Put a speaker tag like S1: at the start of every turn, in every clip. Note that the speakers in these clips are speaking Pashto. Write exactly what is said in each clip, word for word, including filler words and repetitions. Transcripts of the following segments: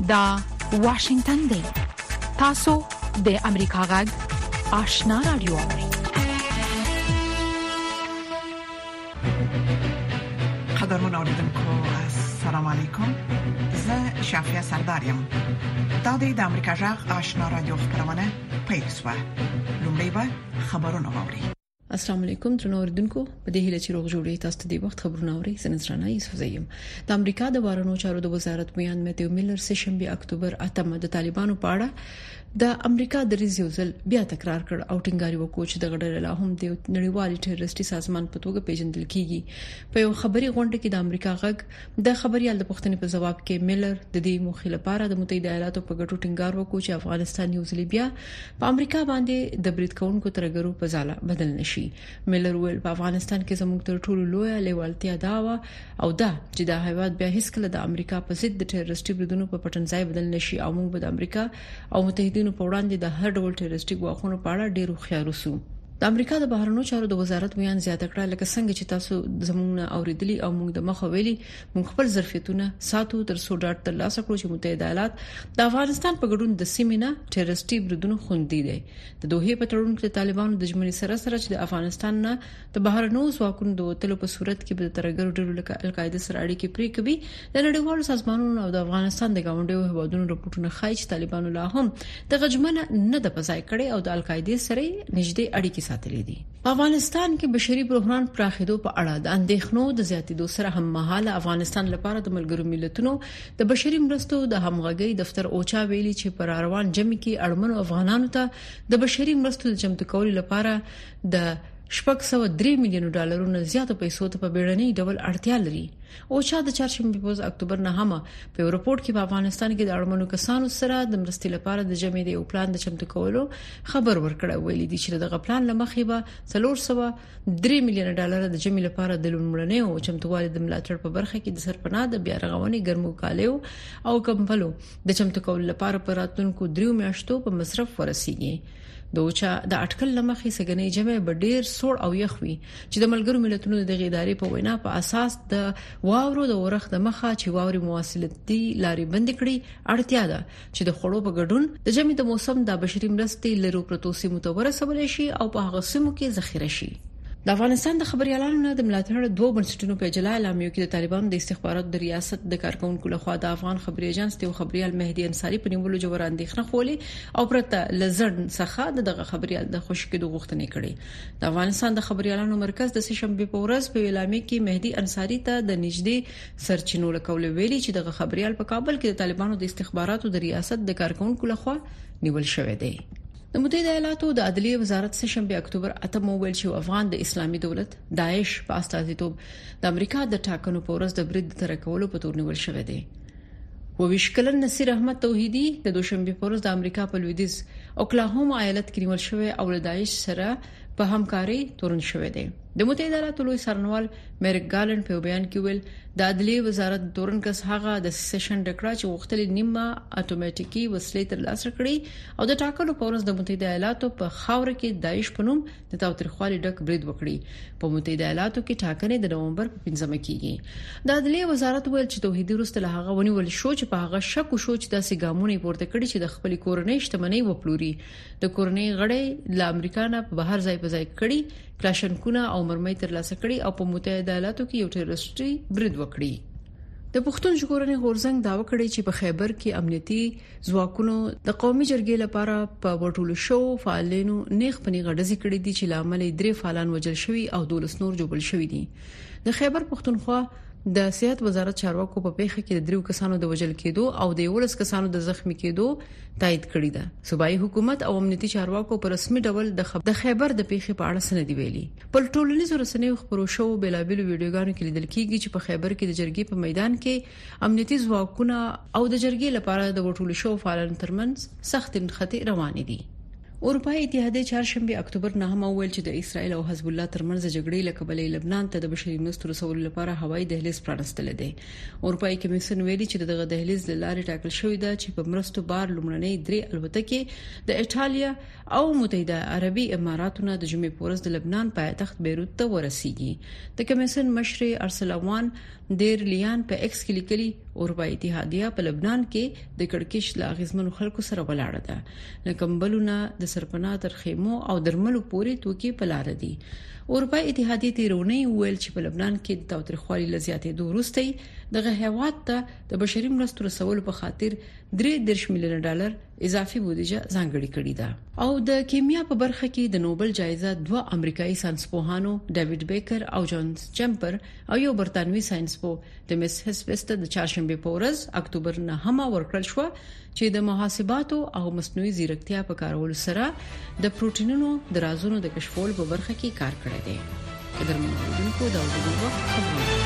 S1: دا واشنگتن دی. تاسو د امریکا غږ آشنا رادیو اورئ.
S2: قدرمن اوریدونکو السلام علیکم. زه شافیا سردارم. دا د امریکا غږ آشنا رادیو خبرونه پیل شوه. لومړی به خبرونه واورئ.
S3: السلام علیکم ترنو اوریدونکو په دې هیله چې روغ جوړی تاسو ته د وخت خبرونه اورئ. سنځرانه یوسف زیم. د امریکا د بهرنیو چارو د وزارت میان میتیو میلر سه شنبه اکتوبر اتمه د طالبانو په اړه د امریکا د ریزیوزل بیا تکرار کړ او ټینګاري وکړ چې د غړي له هم د نړیوالي ټیرریستي سازمان په توګه پیژندل کیږي. په یو خبري غونډه کې د امریکا غږ د خبريال د پښتنې په جواب کې میلر د دې موخې لپاره د متحده ایالاتو په ګټو ټینګار وکړ چې افغانستان یو ځل بیا په امریکا باندې د برید کوونکو ترګرو په ځاله بدل نشي. میلر ویل په افغانستان کې زموږ تر ټولو لوی لیوالتیا دا و او دا چې د هیواد بیا هیڅ کله د امریکا په ضد د ټیرریستي بریدونو په پټنځای بدل نشي او موږ به د امریکا او متحدینو په وړاندې د هر ډول ټیرریستي غواخونو په اړه ډېر خیال وسو. د امریکا د بهرنیو چارو د وزارت میان زیاته کړه لکه څنګه چې تاسو زموږ اوریدلی او موږ د مخه ویلي موږ خپل ظرفیتونه ساتو تر څو ډاټ تر لاسه کړو چې متحده ایالات د افغانستان په ګډون د سیمینه ټیرریستي بریدونو خوندي دي. د دوه په تړون کې طالبانو د جمهوریت سره سره چې د افغانستان نه د بهرنیو ځواکونو د وټلو په صورت کې به ترګر ډېر لکه القاعده سره اړیکې پرې کوي. د نړیوالو سازمانونو او د افغانستان د گاونډیو هیوادونو رپورټونه ښایي چې طالبانو لا هم د غجمنه نه د پځای کړي او د القاعده سره نږدې اړیکې ساتلې دي. په افغانستان کې بشري بحران پراخېدو په اړه د اندېښنو د زیاتېدو سره هم مهاله افغانستان لپاره د ملګرو ملتونو د بشري مرستو د همغږي دفتر اوچا ویلي چې پر روان جمع کې اړمنو افغانانو ته د بشري مرستو د چمتو کولو لپاره د شپږ سوه درې میلیون ډالرونو زیاتو پیسو ته په بیړني ډول اړتیا لري. اوچا د چهارشنبه په اکتوبر نه هم په رپورت کې په افغانستان کې د اړمنو کسانو سره د مرستې لپاره د جمع د یو پلان د چمتو کولو خبر ورکړی ویلي دي چې دغه پلان لمخې به څلور سوه درې میلیون ډالر د جمع لپاره د لومړنۍ او چمتووالي د ملاتړ په برخه کې د سرپناه د بیا رغونې ګرمو کالیو او کمپلو د چمتو کولو لپاره پر راتلونکو دریو میاشتو په مصرف ورسیږي. د اوچا د اټکل لمخې سګنې جمع به ډیر سوړ او یخوي چې د ملګرو ملتونو د غیداري په وینا په اساس د واورو د ورخ د مخه چې واوري مواصلتي لارې بند کړي اړتیا ده چې د خړو په ګډون د جمع د موسم د بشري مرستې لرو پروتو سیمو ته ورسول شي او په هغه سیمو کې ذخیره شي. د افغانستان د خبريالانو نه د ملاتړ دوه بنسټونو په اجلاس اعلامیو کې د طالبانو د استخباراتو د ریاست د کارکونکو لخوا د افغان خبري ایجنس ته خبريال مهدي انصاری په نیولو جوړ اندېښنه خولي او پرته لزړ څخه دغه خبريال د خوشکېدو غوښتنې کړې. د افغانستان د خبريالانو مرکز د سه شنبه په ورځ په اعلامیه کې مهدي انصاری ته د نږدې سرچینو لکول ویلي چې دغه خبريال په کابل کې د طالبانو د استخباراتو د ریاست د کارکونکو لخوا نیول شوی دی. د متحده ایالاتو د عدلیه وزارت سه شنبه اکتوبر اتم ویل چې افغان د اسلامي دولت داعش په استازیتوب د امریکا د ټاکنو په ورځ د برید تر کولو په تور نیول شوی دی. وویشکلن نصیر احمد توحیدی د دوشنبه په ورځ د امریکا په لویدیز اوکلاهوما ایالت کې نیول شوی او د داعش سره په همکاري تورن شوی دی. د متحده ایالاتو لوی سرنوال میرک ګالند په بیان کې ویل د عدلیه وزارت تورن کس هغه د سیشن ډکړه چې وختلې نیمه اتوماتیکي وسلې تر لاسه کړې او د ټاکنو په ورځ د متحده ایالاتو په خاور کې داعش په نوم د تاوتریخوالي ډک برید وکړي. په متحده ایالاتو کې ټاکنې د نومبر په پنځمه کېږي. د عدلیه وزارت ویل چې توحیدی وروسته له هغه ونیول شو چې په هغه شک شو چې داسې ګامونه پورته کړي چې د خپل کورنۍ شتمنۍ وپلوري. د کورنۍ غړي د امریکا نه په بهر ځای په ځای کړي کلاشنکونه او مرمۍ تر لاسه کړي او په متحده ایالاتو کې یو ټیرریستي برید وکړي. د پښتون ژغورنې غورځنګ داوا کړی چې په خیبر کې امنیتي ځواکونو د قومي جرګې لپاره په وټولو شو فعالینو نیغ پنی غډزي کړې دي چې لامل درې فعالان وژل شوي او دولس نور جوړل شوي دي. د خیبر پښتونخوا د صحت وزارت چارواکو په پیښه کې د دریو کسانو د وژل کېدو او د یولس کسانو د زخمی کېدو تایید کړی ده. صوبایي حکومت او امنیتي چارواکو په رسمي ډول د خبر د خیبر د پیښې په اړه سند ویلي. په ټولنیزو رسنیو خبرو شو بلابل ویډیوګانو کې لیدل کېږي چې په خیبر کې د جرګې په میدان کې امنیتي ځواکونه او د جرګې لپاره د وټولو شو فعالان ترمنځ سخت انخته روان دي. اروپאי اتحادیه چهارشنبه اکتوبر نه هم ویل چې د اسرایل او حزب الله ترمنځ جګړې لکبلې لبنان ته د بشري مرستو رسولو لپاره هوایي دهلیز پرانستل دي. اروپאי کمیسیون ویلي چې دغه دهلیز د لارې ټاکل شوې ده چې په مرستو بار لومړنۍ درې الوتکې د ایټالیا او متحده عربي اماراتونو د جمعې پورز د لبنان پایتخت بیروت ته ورسیږي. د کمیسیون مشر ارسلوان ډیر لیان په ایکس کې لیکلي اروپאי اتحادیه په لبنان کې د کڑکش لاغزمنو خلکو سره ولاړه ده نه کمبلونه د سرپناه تر خیمو او درملو پورې توکي په لار دي اروپאי اتحادیه تیرونی ویل چې په لبنان کې د تاوتریخوالي لزیاتې دوروستي دغه هیواد ته د بشري مرستو رسولو په خاطر درې دېرش میلیون ډالر اضافي بودیجه ځانګړې کړې ده او د کیمیا په برخه کې د نوبل جایزه دوه امریکایي ساينسپوهانو ډیوډ بیکر او جان چمپر او یو برتانوي ساينسپو د مس هسپست د چهارشنبه په ورځ اکتوبر نه هم ورکړل شو چې د محاسباتو او مصنوعي ځیرکتیا په کارولو سره د پروتینونو د رازونو د کشفولو په برخه کې کار کړی دی قدرمنونکو دا وګورئ خبرونه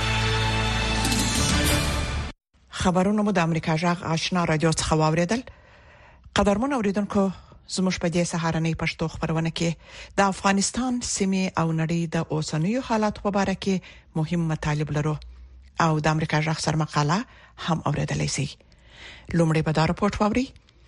S2: خبرونه مو د امریکا جغ آشنا رادیو څخه واوریدل. قدرمن اوریدونکو زموږ په دې سهارنۍ پښتو خبرونه کې د افغانستان سیمې او نړۍ د اوسنیو حالات په اړه کې مهم مطالب لرو او د امریکا جغ سره مقاله هم اوریدلای شئ. لومړی به دا راپورټ واوري.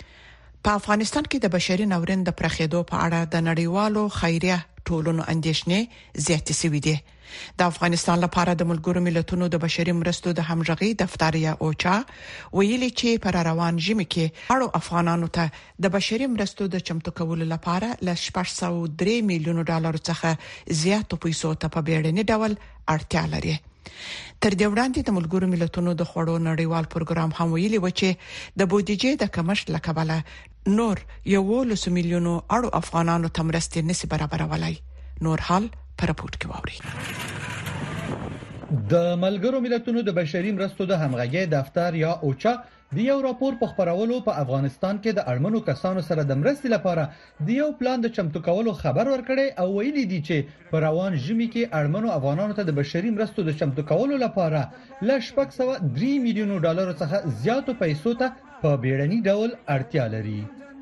S2: په افغانستان کې د بشري ناورین د پرخېدو په اړه د نړیوالو خیریه ټولنو اندېښنې زیاتې شوې دي. د افغانستان لپاره د ملګرو ملتونو د بشري مرستو د همغږي دفتر یا اوچا ویلي چې پر روان ژمي کې اړو افغانانو ته د بشري مرستو د چمتو کولو لپاره ل شپږ سوه او درې میلیون ډالر څخه زیاتو پیسو ته په بیړني ډول اړتیا لري. تر دې وړاندې د ملګرو ملتونو د خوړو نړیوال پروګرام هم ویلي و چې د بودیجې د کمښت لکبله نور یو لس میلیونو اړو افغانانو ته مرستې نشي برابرولای. نور حال پر راپورټ کې واوري.
S4: د ملګرو ملتونو د بشري مرستو د همغږي دفتر یا اوچا د یو راپور په خبرولو په افغانستان کې د اړمنو کسانو سره د مرستې لپاره د یو پلان د چمتو کولو خبر ورکړي او ویلي دي چې په روان ژمي کې اړمنو افغانانو ته د بشري مرستو د چمتو کولو لپاره ل شپږ سوه درې میلیون ډالر څخه زیاتو پیسو ته په بیړني ډول اړتیا لري.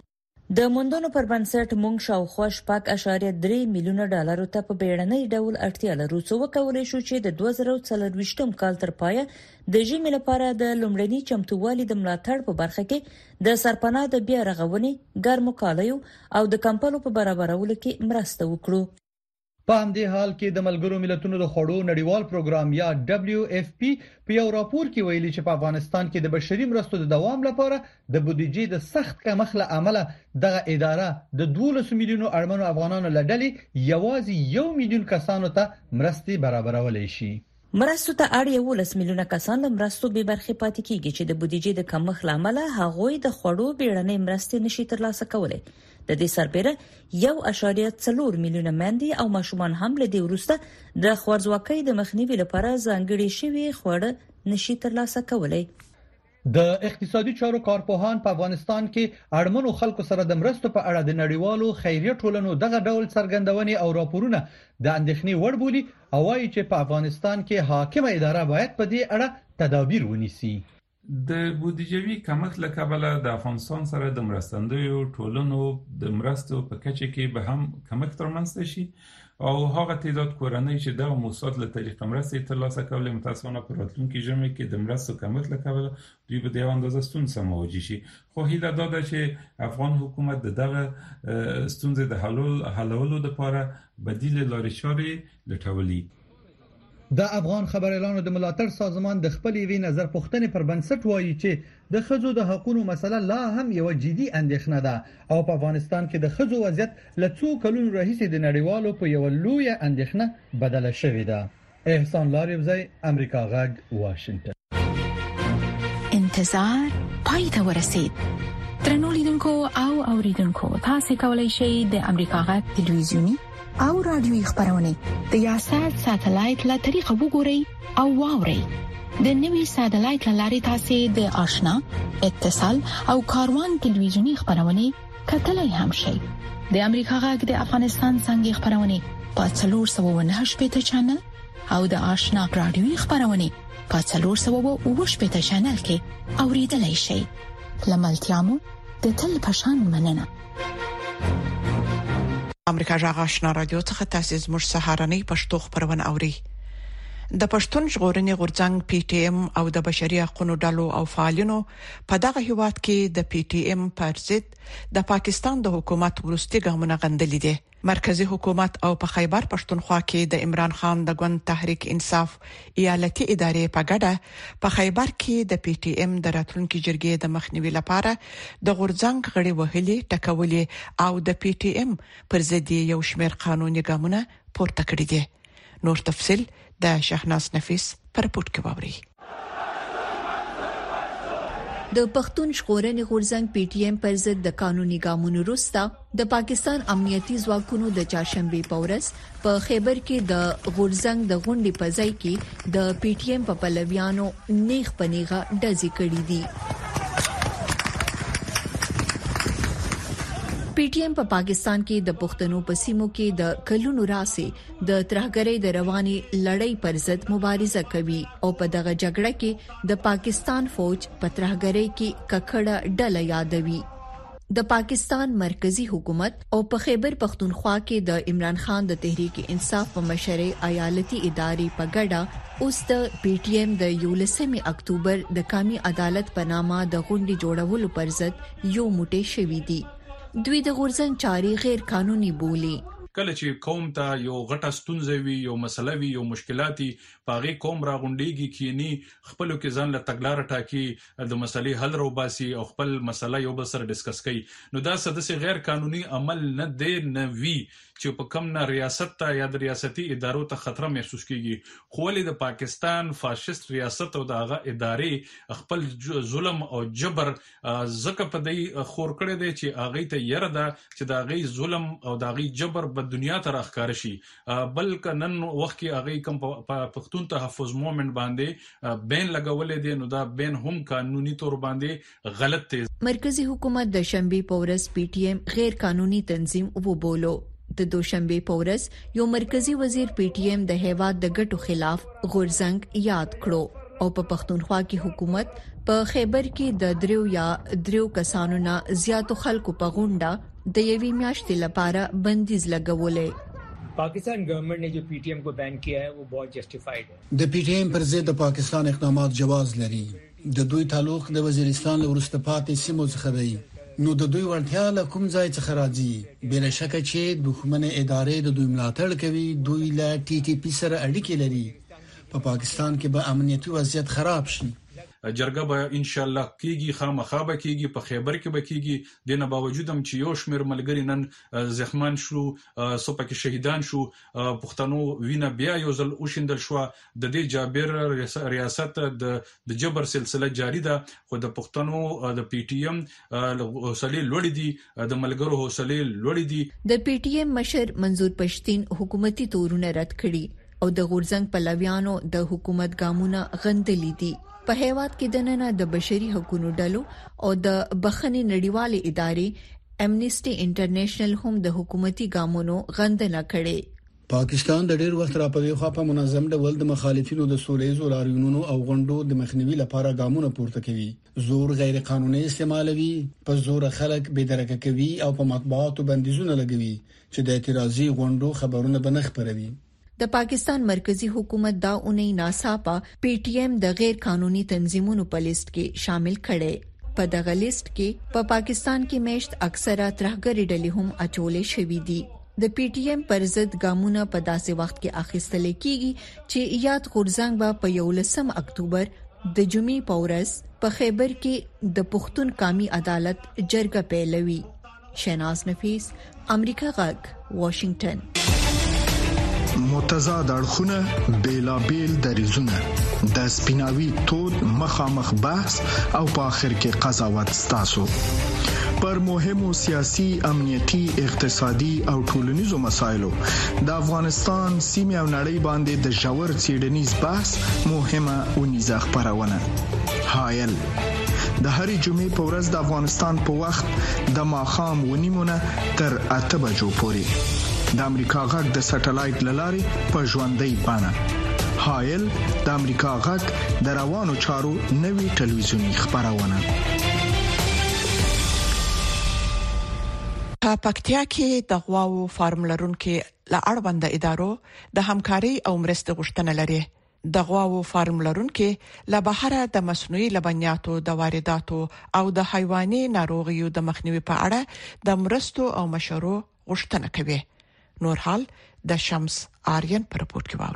S5: د موندونو پر بنسټ مونږ شاوخوا شپږ اعشاریه درې میلیونه ډالر ته په بیړنۍ ډول اړتیا لرو څو وکولای شو چې د دوه زره څلرويشتم کال تر پایه د ژمي لپاره د لومړني چمتووالي د ملاتړ په برخه کې د سرپناه د بیا رغونې ګرمو کالیو او د کمپلو په برابرولو کې مرسته وکړو.
S4: په همدې حال کې د ملګرو ملتونو د خوړو نړیوال پروګرام یا دبليو اف پی په یو راپور کې ویلي چې په افغانستان کې د بشري مرستو د دوام لپاره د بودیجې د سخت کمښت له امله دغه اداره د دولس میلیونو اړمنو افغانانو لړلې یوازې یو میلیون کسانو ته مرستې برابرولای شي.
S5: مرستو ته اړ یو لس میلیونه کسان له مرستو به برخه پاتې کیږي چې د بودیجې د کمښت لامل هغوی د خوړو بیړنۍ مرستې نشي ترلاسه کولای. د دې سربېره یو اعشاریه څلور میلیونه مندي او ماشومان هم له دې وروسته د خوارځواکۍ د مخنیوي لپاره ځانګړي شوی خوړ نشي ترلاسه کولای.
S4: د اقتصادي چارو کارپوهان په افغانستان کې اړمنو خلکو سره د مرستو په اړه د نړیوالو خیریه ټولنو دغه ډول څرګندونې او راپورونه د اندېښنې وړ بولي او وايي چې په افغانستان کې حاکمه اداره باید په دې اړه تدابیر ونیسي.
S6: د بودیجوي کمښت له کبله د افغانستان سره د مرستندویو ټولنو د مرستو په کچه کې به هم کمښت رامنځته شي او هغه تعداد کورنۍ چې د موسسات له طریقه مرستې ترلاسه کولې متاسفانه په راتلونکي ژمي کې د مرستو کمښت له کبله دوی به د یو اندازه ستونزې مواجه شي. خو هیله دا ده چې افغان حکومت د دغه ستونزې د حلولو لپاره بدیل لارې چارې لټولي.
S4: د افغان خبريالانو د ملاتړ سازمان د خپل وی نظر پوښتنې پر بنسټ وایي چې د خځو د حقوقو مسله لا هم یو جدي اندېښنه ده او په افغانستان کې د خځو وضعیت له څو کلونو راهیسې د نړیوالو په یو لوی اندېښنه بدله شوې ده. احسان لاریوزی، امریکا غږ، واشنگټن.
S1: انتظار پای ته ورسید. ترنو لیدونکو او اوریدونکو تاسو کولی شئ د امریکا غږ ټلویزیونی او رادیوي خبرونه د یاشات ساتلایت له طریقو وګورئ او واورئ. د نوي ساتلایت لارې تاسو د آشنا اتصال او کاروان ټلویزیونی خبرونه کتلای هم شئ. د امریکا غږ د افغانستان څنګه خبرونه په څلور سوه او نهه شپږ چینل او د آشنا رادیوي خبرونه په څلور سوه او اووه شپږ چینل کې اوریدلای شئ. لملتيامو د تل پشان مننه.
S2: امریکا جغ آشنا رادیو څخه تاسو زموږ سهارنۍ پښتو خبرونه اوري. د پښتون ژغورنې غورځنګ پی ټی ایم او د بشري حقوقو ډلو او فعالینو په دغه هیواد کې د پی ټی ایم پر ضد د پاکستان د حکومت ورستي ګامونه غندلې دي. مرکزی حکومت او په خیبر پښتونخوا کې د عمران خان د ګوند تحریک انصاف ایالتي ادارې په ګډه په خیبر کې د پی ټی ایم د راتلونکو جرګې د مخنیوي لپاره د غورځنګ غړي وهلي ټکولې او د پی ټی ایم پر ضد یو شمېر قانوني ګامونه پورته کړی دي. نور تفصيل د شهناز نفیس پر پورت کې ووري.
S7: د پښتون ژغورنې غورځنګ پی ټی ایم پر ضد د قانوني ګامونو وروسته د پاکستان امنیتي ځواکونو د چهارشنبه په ورځ په خیبر کې د غورځنګ د غونډې په ځای کې د پی ټی ایم په پلویانو نیغ پنیغه ډزې کړې دي. پی ټی ایم په پاکستان کې د پښتنو په سیمو کې د کلونو راسي د ترهګرۍ د رواني لړۍ پر ضد مبارزه کوي او په دغه جګړه کې د پاکستان فوج په ترهګرۍ کې ککړه ډله یادوي. د پاکستان مرکزی حکومت او په خیبر پختونخوا کې د عمران خان د تحریک انصاف په مشرۍ ایالتي ادارې په ګډه اوس د پی ټی ایم د یولسمې اکتوبر د قومي عدالت په نامه د غونډې جوړولو پر ضد یو موټی شوی دي. دوی د غورځنګ چاري غیر قانوني بولي.
S8: کله چې قوم ته یو غټه ستونزه وي، یو مسله وي، یو مشکلاتي پاغي قوم را غونډيږي کینی خپل کې ځان له تګلار ټاکي د مسلې حل رو باسي او خپل مسله یو بل سره ډیسکس کوي. نو دا سدسي غیر قانوني عمل نه دی نه وی چې په کم نه ریاست ته یا د ریاستي ادارو ته خطر محسوس کیږي. خو ولې د پاکستان فاشیست ریاست او دغه ادارې خپل ظلم او جبر زکه په دی خور کړی دی چې اغه ته یره ده چې دا غي ظلم او دا غي جبر په دنیا ته راخکار شي. بلکې نن وخت کې اغه کم په پښتون تحفظ مومنت باندې بین لګولې دي، نو دا بین هم قانوني تور باندې غلط دی.
S7: مرکزی حکومت د شنبه په ورځ پی ټی ایم غیر قانوني تنظیم وبولو. د دوشنبه په ورځ یو مرکزی وزیر پی ټی ایم د هیواد د ګټو خلاف غورځنګ یاد کړو او په پښتونخوا کې حکومت په خیبر کې د دریو یا دریو کسانو نه زیاتو خلکو په غونډه د یوې میاشتې لپاره بندیز لګولې.
S9: पाकिस्तान गवर्नमेंट ने जो पीटीएम को बैन किया है वो बहुत जस्टिफाइड है.
S10: د پی ټی ایم پر ضد پاکستان اقدامات جواز لري. د دوی تعلق د وزیرستان له ورسته پاتې سیمو څخه دی، نو د دوی ورتیا له کوم ځای څخه راځي. بلا شک چې دښمن ادارې د دوی ملاتړ کوي، دوی له ټي ټي پی سره اړیکې لري. په پاکستان کې به امنیتي وضعیت خراب شي.
S8: جرګه به ان شاء الله کیږي، خامخا به کیږي، په خیبر کې به کیږي. دنه باوجود هم چې یو شمیر ملګری نن زخمان شو، سو پکې شهیدان شو، پښتنو وینه بیا یو ځل وشندل شو. د دې جابر ریاست د د جبر سلسله جاری ده، خو د پښتنو د پی ټی ایم حوصله لوړې دي، د ملګرو حوصله لوړې دي.
S7: د پی ټی ایم مشر منظور پښتين حکومتي تورونه رد کړي او د غورځنګ پلویانو د حکومت ګامونه غندلې دي. په هیواد کې د نن د بشري حقوقو ډلو او د بخښنې نړیوالې ادارې امنيستي انټرنیشنل هم د حکومتي ګامونو غندنه کړې.
S10: پاکستان د ډېر وخت راپوي خو په منظم ډول د مخالفینو د سولې لاریونونو او غونډو د مخنیوي لپاره ګامونه پورته کوي. زور غیر قانوني استعمالوي، په زور خلک بېدرکه کوي او په مطبوعاتو بندیزونه لګوي چې د اعتراضي غونډو خبرونه بنخ پروي.
S7: د پاکستان مرکزی حکومت دا اونۍ ناڅاپه پی ټی ایم د غیر قانوني تنظیمونو په لیست کې شامل کړي. په دغه لیست کې په پا پاکستان کې میشت اکثره ترهګری ډلې هم اچولې شوې دي. د پی ټی ایم پر ضد ګامونه په داسې وخت کې اخیستل کیږي چې یاد غورځنګ به په یولسم اکتوبر د جمعې په ورځ په خیبر کې د پښتون قومي عدالت جرګه پیلوي. شهناز نفیس، امریکا غږ، واشنگټن.
S11: متضاد اړخونه، بیلابیل دریزونه، د سپیناوي تود مخامخ بحث او په اخر کې قضاوت ستاسو پر مهمو سیاسي، امنیتي، اقتصادي او ټولنیزو مسایلو د افغانستان سیمه او نړۍ باندې د ژور څېړنیز بحث مهمه ونیزه خبرونه. حایل د هرې جمعې په ورځ د افغانستان په وخت د ماخام ونیمونه تر اته بجو پورې د امریکا غږ د سټلایټ للارې په ژوندۍ بانه. حایل د امریکا غږ د روانو چارو نوي ټلویزیونی خبرونه.
S2: په پکتیا کې د غواو فارم لرونکو له اړوند ادارو د همکاري او مرستې غوښتنه لري. د غواو فارم لرونکو له بهره د مصنوعي لبنیاتو د وارداتو او د حیواني ناروغیو د مخنیوي په اړه د مرستو او مشورو غوښتنه کوي. نور حال د شمس آریان پر رپورت کې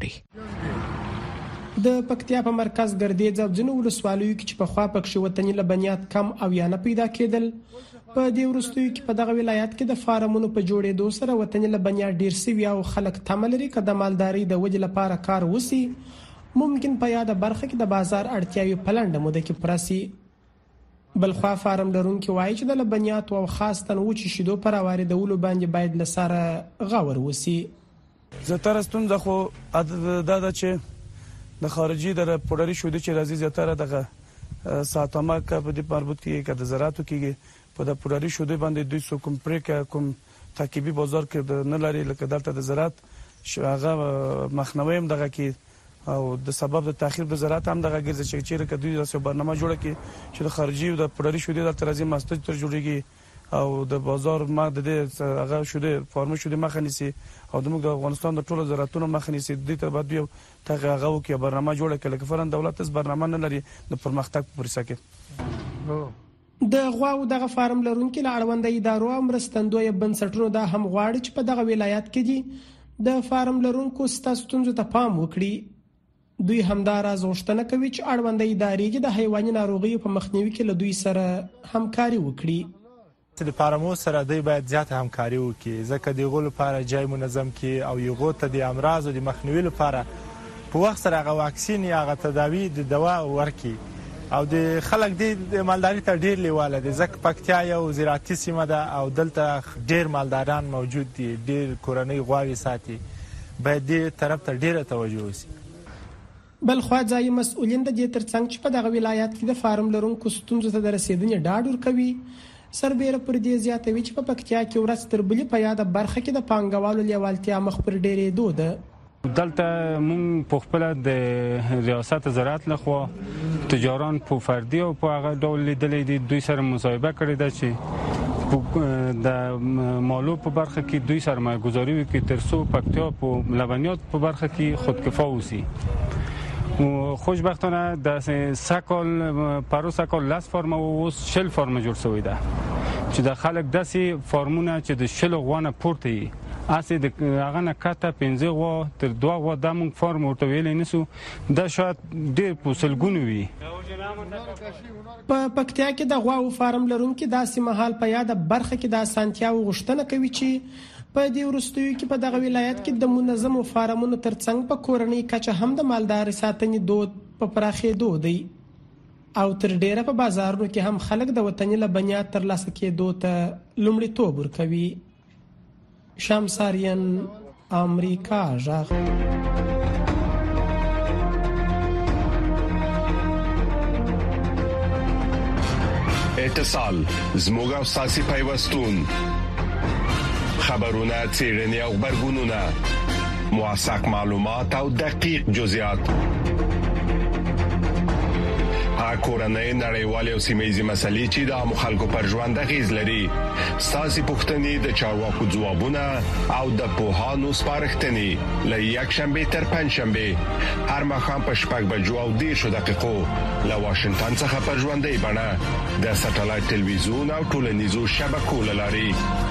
S2: واوري.
S12: د پکتیا په مرکز ګردې ځبځنو ولسوالیو کې چې په خوا پکښې وطني لبنیات کم او یا نه پیدا کېدل، په دې وروستیو کې په دغه ولایت کې د فارمونو په جوړېدو سره وطني لبنیات ډیر سوي او خلک تمه لري چې د مالداري د وجې لپاره کار وسی ممکن په یاده برخه کې د بازار اړتیاوي په لنډه موده کې پرسي. بلخوا فارم لرونکو وایي چې د لبنیاتو او خاص تنوع شیدو پر واردولو باندې باید لساره غور وسی.
S13: زتر ستونزه خو دا ده چې د خارجي د پوډري شودي چې راځي زیاتره دغه ساتمه کې په دې مربوط کې کې د زراعتو کې په د پوډري شودي باندې دوی سو کوم پرې کوم ترکیبي بازار کې نه لري لکه دلته د زراعت شغه مخنوي هم دغه کې او د سبب د تاخير د زراعت هم دغه ګرځي چې چیرې کدوې د برنامه جوړه کې چې د خارجي او د پوډري شودي د ترازی ماستر تر جوړيږي او د بازار ما د دې هغه شودي فارم شودي مخه نيسي او د موږ د افغانستان د ټولو زراعتونو مخه نيسي د دې تر بعد یو تغه هغه کې برنامه جوړه کړي لکه فرن دولت اس برنامه نه لري د پرمختګ په پرسه کې.
S12: د غواو دغه فارم لرونکو له اړوند ادارو او مرستندوی بنسټونو دا هم غواړي چې په دغه ولایت کې دي د فارم لرونکو ستاسو ته پام وکړي. دوی همداراز غوښتنه کوي چې اړوند ادارې د حیواني ناروغیو په مخنیوي کې له دوی سره همکاري وکړي.
S14: د فارمو سره دوی باید زیاته همکاري وکړي ځکه د غول لپاره جای منظم کړي او یو غوته د امراض او د مخنیوي لپاره په وخت سره هغه واکسین یا هغه تداوی د دوا ورکړي او د خلک د مالداري ته ډیر لیواله دي ځکه پکتیا یو زراعتي سیمه ده او دلته ډیر مالداران موجود دي، ډیر کورنۍ غواوي ساتي، باید دې طرف ته ډیره توجه وشي.
S12: بلخوا ځای مسؤلین د دې ترڅنګ چې په دغه ولایت کې د فارم لرونکو ستونزو ته د رسیدنې ډاډ ورکوي سربېره پر دې زیاتوي چې په پکتیا کې ورځ تر بلې په یاده برخه کې د پانګوالو لیوالتیا مخ پر ډېرېدو ده.
S15: دلته مونږ په خپل د ریاست زراعت لخوا تجاران په فردي او په هغه ډول لیدلې دي دوی سره مصاحبه کړې ده چې د مالو په برخه کې دوی سرمایه گذاري وکړي ترڅو پکتیا په لبنیات په برخه کې خودکفا وسی. خوشبختانه د سکل پرو سکل لاس فارم او شل فارم جوړ شوی ده چې د خلک داسې فارمونه چې د شل غوانه پورته وي اسی د هغه نه کاته پنځه غوا تر دوه غوا د مونږ فارم ورته ویلې نسو دا شاید ډېر پوسلګون وي.
S12: په پکتیا کې د غواو فارم لرونکو داسې محل په یاده برخه کې د اسانتیاو غوښتنه کوي چې په دې وروستیو کې په دغه ولایت کې د منظم فارمونو ترڅنګ په کورنۍ کچه هم د مالداري ساتنې دود په پراخېدو دی او تر ډیره په بازارونو کې هم خلک د وطني لبنیات ترلاسه کېدو ته لومړیتوب ورکوي. شمساریان امریکا ژغ.
S16: اتصال زموږ او ساسي پیوستون خبرونه چیرنی او خبرګونونه موثق معلومات او دقیق جزئیات کورنۍ نړیوالې او سیمه‌یزې مسلې چې د مخالکو پر ژوند غیز لري ساسي پښتني د چارواکو ځوابونه او د پوهانو سپارښتنې ل یک شنبه تر پنځ شنبه هر مخام په شپږ بجو او دیرشو دقیقو له واشنگټن څخه پر ژوندۍ بڼه د ساتلایت ټلویزیون او ټولنیزو شبکو لاري.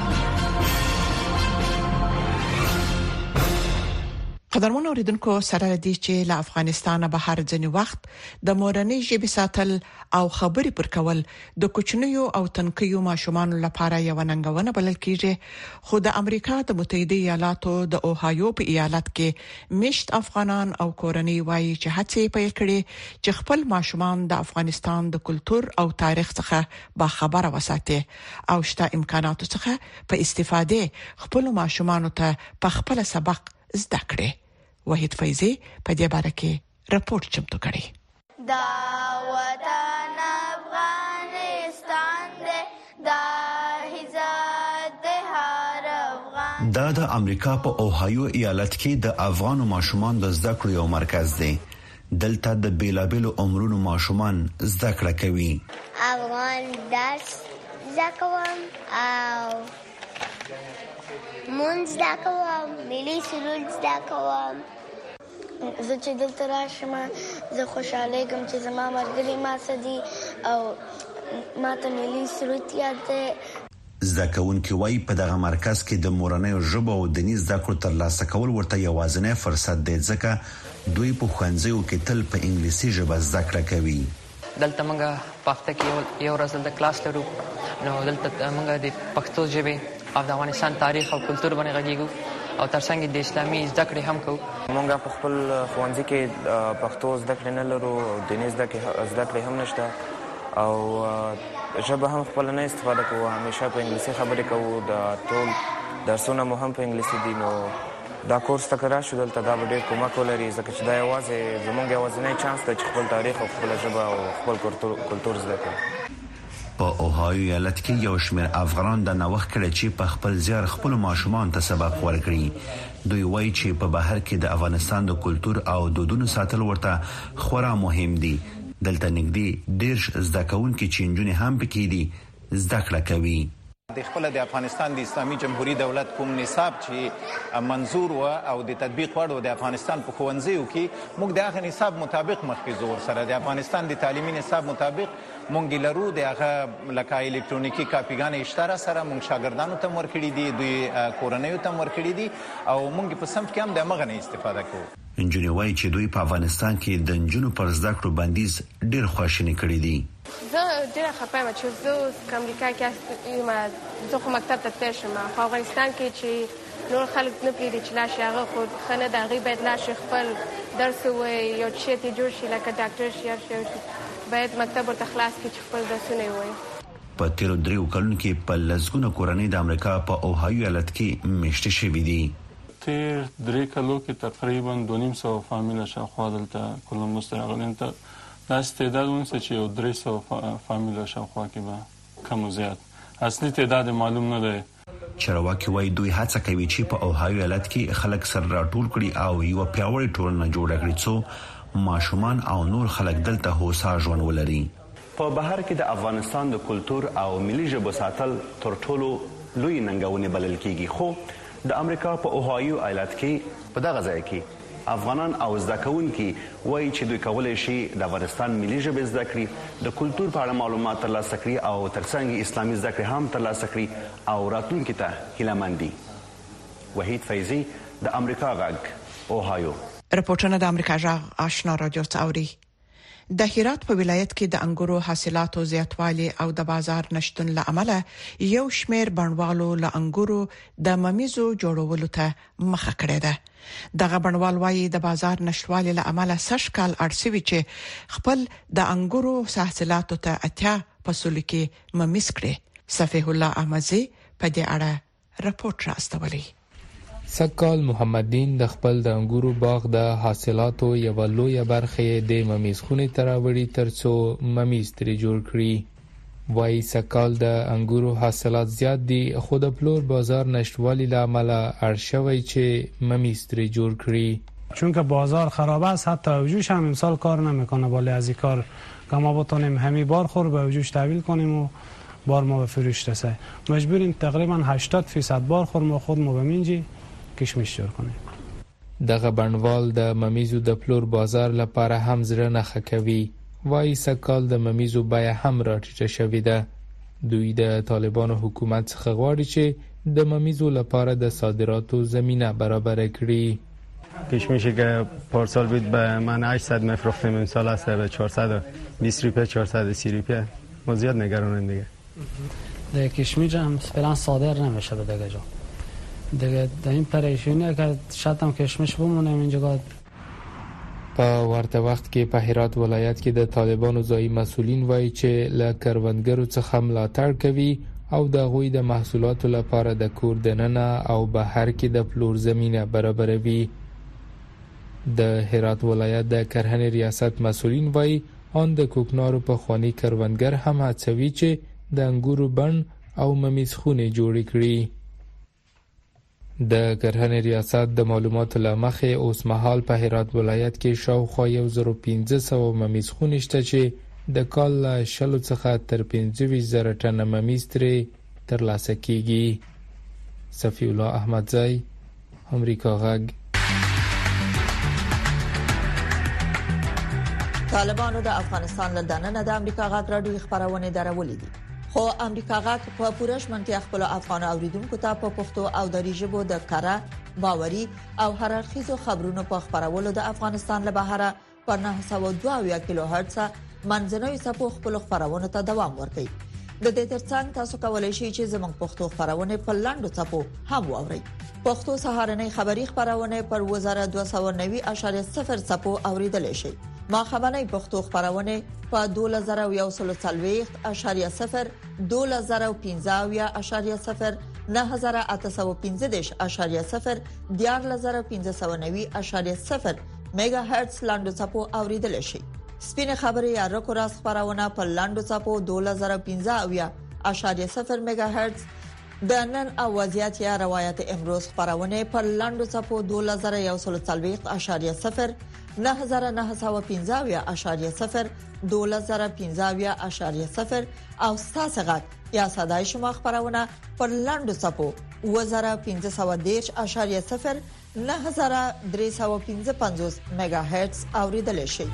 S2: قدرمن اوریدونکو سره دي چې له افغانستانه بهر ځنی وخت د مورنۍ ژبې ساتل او خبرې پر کول د کوچنیو او تنکیو ماشومان لپاره یو ننګونه بلل کیږي خو د امریکا د متحده ایالاتو د اوهایو په ایالت کې مشت افغانان او کورنۍ وایي چې هڅې پیل کړي چې خپل ماشومان د افغانستان د کلچر او تاریخ څخه با خبره وساتي او شته امکاناتو څخه په استفاده خپل ماشومان ته په خپل سبق زده کړي. وحید فیضی په دې باره کې راپور چمتو کړی.
S17: دا وطن افغانستان دې دا عزت دې هر افغان.
S18: دا د امریکا په اوهایو ایالت کې د افغان ماشومان د زده کړې یو مرکز دی. دلته د بیلابیلو عمرونو ماشومان زده کړه کوي.
S17: افغان درس زده کوم او مونږ زده کوم، ملي سرود زده کوم
S19: زه چې دلته راشم زه خوشاله یم چې زما مرګري ما سدي او ما ته ملي سرود یاد ده.
S18: زده کوونکي وايي په دغه مرکز کې د مورنۍ ژبه او دیني زده کړو ترلاسه کول ورته یوازینی فرصت دی ځکه دوی په ښوونځیو کې تل په انګلیسي ژبه زده کړه کوي.
S20: دلته موږ په هفته کې یو ورځ د کلاس لرو نو دلته موږ د پښتو ژبې او د افغانستان تاریخ او کلتور باندې غږیږو او ترڅنګ د اسلامي زده کړې هم کوو.
S21: موږ په خپل ښوونځي کې پښتو زده کړې نه لرو، دیني زده کړې هم نشته او ژبه هم خپل نه استفاده کوو، همیشه په انګلیسي خبرې کوو، د ټول درسونه مو هم په انګلیسي دي. نو دا کورس ته که راشو دلته دا به ډېر کومک ولري ځکه چې دا یوازې زموږ یوازینی چانس دی چې خپل تاریخ او خپله ژبه او خپل کلتور زده کړو.
S18: په اوهایو ایالت کې یو شمېر افغانان د نوښت کړی چې په خپل زیار خپل ماشومان ته سبق ورکړي. دوی وایي چې په بهر کې د افغانستان د کلتور او دودونو ساتل ورته خورا مهم دي. دلته نږدې ډېر زده کوونکي چې نجونې هم پکې دي زده کړه کوي.
S22: د خپل د افغانستان د اسلامي جمهوریت دولت کوم نصاب چې منظور و او د تطبیق وړ د افغانستان په ښوونځیو کې موږ د هغه نصاب مطابق مخکې ځو سره د افغانستان د تعلیمي نصاب مطابق موږ لرو د هغه لکه الکترونیکی کاپیګانې اشترا سره موږ شاګردانو ته ورکړي دي، دوی کورنیو ته ورکړي دي او موږ په صنف کې هم د مغه نه استفاده کوو.
S18: انجونی وایي چې دوی په افغانستان کې د نجونو پر زده کړو بندیز ډېر خواشینی کړی دی.
S23: زه ډېره خفه یم چې زه اوس په امریکا کې یم، زه خو مکتب ته تللی شم. په افغانستان کې چې نور خلک نه پرېږدي چې لاړ شي، هغه خو ښه نه ده. هغوی باید لاړ شي خپل درس ووایي، یو شی ته جوړ شي لکه ډاکټر شي هر شی باید مکتب ورته خلاص کړي چې خپل درسونه یې ووایي.
S18: په تیرو دریو کلونو کې په لسګونه کورنۍ د امریکا په اوهایو ایالت کې میشته شوي دي.
S13: تیر درې کلو کې تقریبا دوه نیم سوه فامیله شاوخوا دلته کولمبوس ته راغلي. دا استعداد ونیسه چې یو درې سوه فامیله شاوخوا کې به کم و زیات، اصلي تعداد معلوم نه دی.
S18: چارواکي وایي دوی هڅه کوي چې په اوهایو ایالت کې خلک سره راټول کړي او یو پیاوړې ټولنه جوړه کړي څو ماشومان او نور خلک دلته هوسا ژوند ولري.
S24: په بهر کې د افغانستان د کلتور او ملي ژبو ساتل تر ټولو لوی ننګونې بلل کیږي، خو د امریکا په اوهایو ایالت کې په دغه ځای کې افغانان او زده کوونکي وایي چې دوی کولی شي د افغانستان ملي ژبې زده کړي، د کلتور په اړه معلومات ترلاسه کړي او ترڅنګ اسلامي زده کړې هم ترلاسه کړي او راتلونکي ته هیله دي. وحید فیضي د امریکا غږ اوهایو.
S2: رپورټونه د امریکا غږ آشنا رادیو څاوري. د هرات په ولایت کې د انګورو حاصلاتو زیاتوالی او د بازار نشټون له امله یو شمېر بڼوالو له انګورو د ممیزو جوړولو ته مخه کړې ده. دغه بڼوال وايي د بازار نشټوالي له امله سږ کال اړسوي چې خپل د انګورو حاصلاتو ته اتیا فصل کې ممیز کړي. صفیح الله احمدزي په دې اړه رپورټ راستولی.
S25: سکال محمدین د خپل د انګورو باغ د حاصلاتو یو لویه برخه د ممیز خونې تراوړي ترڅو ممیز ترې جوړ کړي. وای سکال د انګورو حاصلات زیات دي خو د پلور بازار نشتوالی له امله ارشوي چې ممیز ترې جوړ کړي.
S26: چون که بازار خراب است حتی وجوش هم امسال کار نمیکنه، ولی از این کار که ما بتونیم همین بار خور به وجوش تحویل کنیم و بار ما به فروش رسه مجبوریم تقریبا هشتاد درصد بار خور ما خود ما بمینجی کشمش جوړ کنیم.
S25: دغه بڼوال د ممیزو د پلور بازار لپاره هم زړه نه کوي. وای سکال د ممیزو بیه هم راټیټه شوې ده. دوی د طالبانو حکومت څخه غواړي چې د ممیزو لپاره د صادراتو زمینه برابر کړي.
S27: کشمشی که پارسال بود به من هشتصد میفروختیم، امسال است به چهارصد و بیست روپیه چهارصد و سی روپیه. ما زیاد نگرانیم دیگه.
S26: دیگه کشمش هم فعلا صادر نمیشه به دیگه جا. دیگه در این پریشونیه که شاید هم کشمش بمونیم اینجا.
S25: په ورته وخت کې په هرات ولایت کې د طالبانو ځایي مسؤلین وایي چې له کروندګرو څخه ملاتړ کوي او د غوی د محصولاتو لپاره د کور دننه او بهر کې د پلور زمینه برابروي. د هرات ولایت د کرهنې ریاست مسؤلین وایي ان د کوکنارو په خواني کروندګر هم هڅوي چې د انګورو بڼ او ممیز خونې جوړې کړي. د کرهنې ریاست د معلوماتو له مخې اوس مهال په هرات ولایت کې شاوخوا یو زر و پنځه سوه ممیز خونې شته چې د کال له شلو څخه تر پنځه ویشت زره ټنه ممیز ترې ترلاسه کیږي. صفی الله احمدزی، امریکا غږ.
S7: طالبانو د افغانستان له دننه د امریکا غاټ راډیو خبرونه درولې دي خو امریکا غاټ په پورش منطقه خپل افغان اوریدونکو ته په پښتو او دری ژبه د کارا باوري او هررخیزو خبرونو په خبرولو د افغانستان له بهره پر نه سوه دوه کیلو هرتز منځنوي څپو خپل خبرونه ته دوام ورکړي. د دې ترڅنګ تاسو کولای شئ چې زموږ پښتو خبرونه په لاندو څپو هم واورئ. پښتو سهارنۍ خبری خبرونه پر وزارت دوه سوه نوي اعشاریه صفر څپو اوریدل شي. ما خبرنۍ پښتو خبرونه په دوه زره یو سل څلوېښت اعشاریه صفر دوه زره پنځه اعشاریه صفر نه زره اته سوه پنځه دېرش اعشاریه صفر دیار زره پنځه سوه نوي اعشاریه صفر میگا هرتز لاندو څپو اوریدل شي. سپینه خبري یا رکو راس خبرونه په لاندو څپو دوه زره پنځه اعشاریه صفر میگا هرتز د نن اوازيات یا روایت امروز خبرونه په لاندو څپو دوه زره یو سل څلوېښت اعشاریه صفر نه زره نه سوه پنځه اعشاریه صفر دوه زره پنځه اعشاریه صفر او ساسغت یا صداي شما خبرونه پر لاندو څپو و زره پنځه سوه دېرش اعشاریه صفر نه زره درې سوه پنځه پنځوس میگا هرتز اوریدل شي.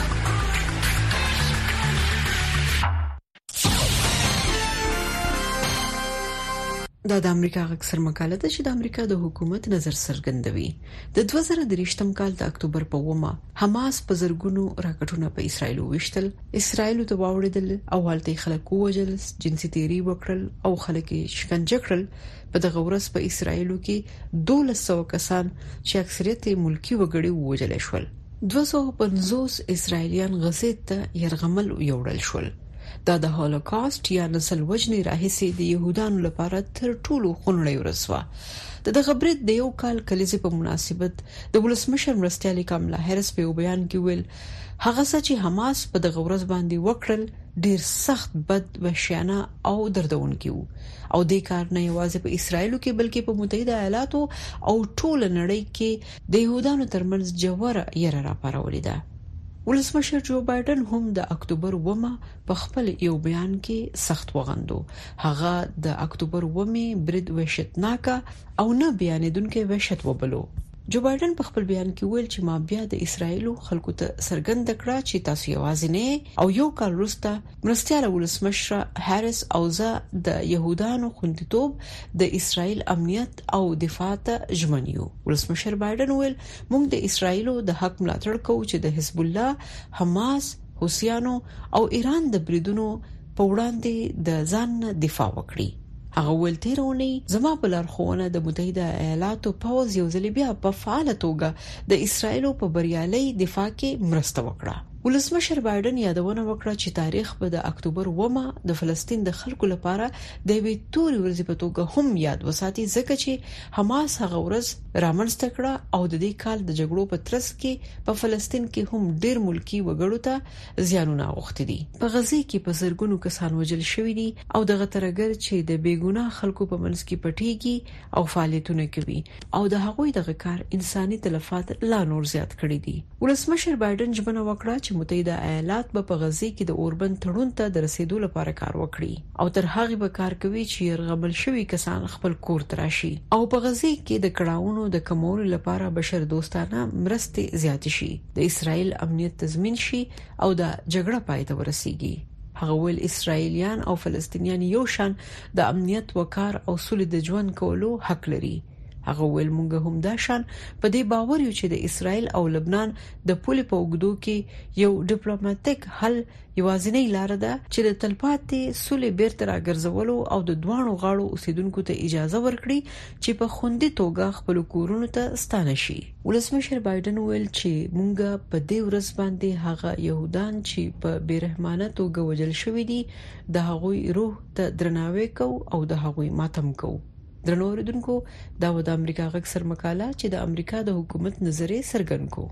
S1: دا د امریکا اکثر مقاله ده چې د امریکا د حکومت نظر څرګندوي. د دوه زره درېشتم کال د اکتوبر په اومه حماس په زرګونو راکټونه په اسرایل وشتل، اسرایل ته واوړېدل او هلته خلک ووجل، جنسي تیری وکړل او خلک شکنجه کړل. په دغه ورځ په اسرایل کې دوه سوه کسان چې اکثریت ملکی وګړي ووجل شول. دوه سوه پنځوس اسرایلیان غزې ته يرغمل یوړل شول. دا د هولوکاست یا نسل وجنې راهیسې د يهودانو لپاره تر ټولو خونړی ورځ وه. د دغه برید د یو کال کلیزې په مناسبت د ولسمشر مرستیالي کاملا هریس په بیان کې ویل هغه څه چې حماس په دغه ورځ باندې وکړل ډیر سخت بد وحشیانه او دردونکي وو او د کار نه یوازې په اسرایل کې بلکې په متحده ایالاتو او ټول نړۍ کې د يهودانو ترمنځ جوړه یره راپارولې ده. ولسمشر جو بایدن هم د اکتوبر اومه په خپل یو بیان کې سخت وغندو. هغه د اکتوبر اومه برید وحشتناک او نه بیانېدونکو وحشت وبلو. جو بایدن په خپل بیان کې ویل چې ما بیا د اسرایل خلکو ته څرګند کړه چې تاسو یوازې نه او یو کال وروسته مرستياله ولسمشر هریس او زه د يهودانو خوندیتوب د اسرایل امنیت او دفاع ته ژمنیو. ولسمشر بایدن ویل موږ د اسرایل د حق ملاتړ کوو چې د حزب الله، حماس، حوثیانو او ایران د بریدونو په وړاندې د ځان دفاع وکړي. هغه ول تیرونی زما په لارښوونه د متحده ایالاتو پوز یو ځل بیا په فعاله توګه د اسرایل په بریالي دفاع کې مرسته وکړه. ولسمشر بایدن یادونه وکړه چې تاریخ په د اکتوبر اومه د فلسطین د خلکو لپاره د وی توري ورځې په توګه هم یاد وساتي ځکه چې حماس هغه ورځ رامنځته کړه او د دې کال د جګړو په ترڅ کې په فلسطین کې هم ډیر ملکی وګړو ته زیانونه اوښتي دي. په غزه کې په زرګونو کسان وژل شوي دي او دغه ترګر چې د بیګناه خلکو په منځ کې پټيږي او فعالیتونه کوي او د هغوی دغه کار انساني تلفات لا نور زیات کړي دي. ولسمشر بایدن ژمنه وکړه چې متحده ایالات به په غزه کې د اوربند تړون ته د رسیدو لپاره کار وکړي او تر هغه به کار کوي چې يرغمل شوی کسان خپل کور ته راشي او په غزه کې د کړهونو د کمولو لپاره بشر دوستانه مرستې زیات شي، د اسرایل امنیت تضمین شي او د جګړه پای ته ورسیږي. هغه ول اسرایلیان او فلسطینیان یو شان د امنیت وکړ او سولې د ژوند کولو حق لري. هغه ویل مونږ هم دا شان په دې باور یو چې د اسرایل او لبنان د پولې په وګړو کې یو ډیپلوماټیک حل یوازینی لار ده چې د تلپاتې سولې بیرته راګرځولو او د دوانو غاړو اوسیدونکو ته اجازه ورکړي چې په خوندي توګه خپل کورونو ته ستانه شي. ولسمشر بایدن ویل چې مونږ په دې ورځ باندې هغه يهودان چې په بیرحمانه توګه وژل شوي دي د هغوی روح ته درناوی کوو او د هغوی ماتم کوو. درنو اوریدونکو دا و د امریکا اکثر مقاله چې د امریکا د حکومت نظریه څرګند کو.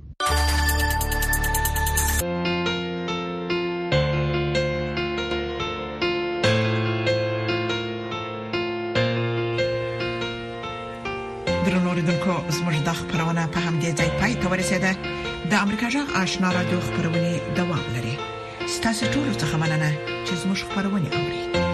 S2: درنو اوریدونکو زموږ د خبرونه په همدې ځای پای ته ورسېده. د امریکا جغ آشنا رادیو خبرونه دوام لري. ستاسو ټول څه مننه چې زموږ خبرونه اوري.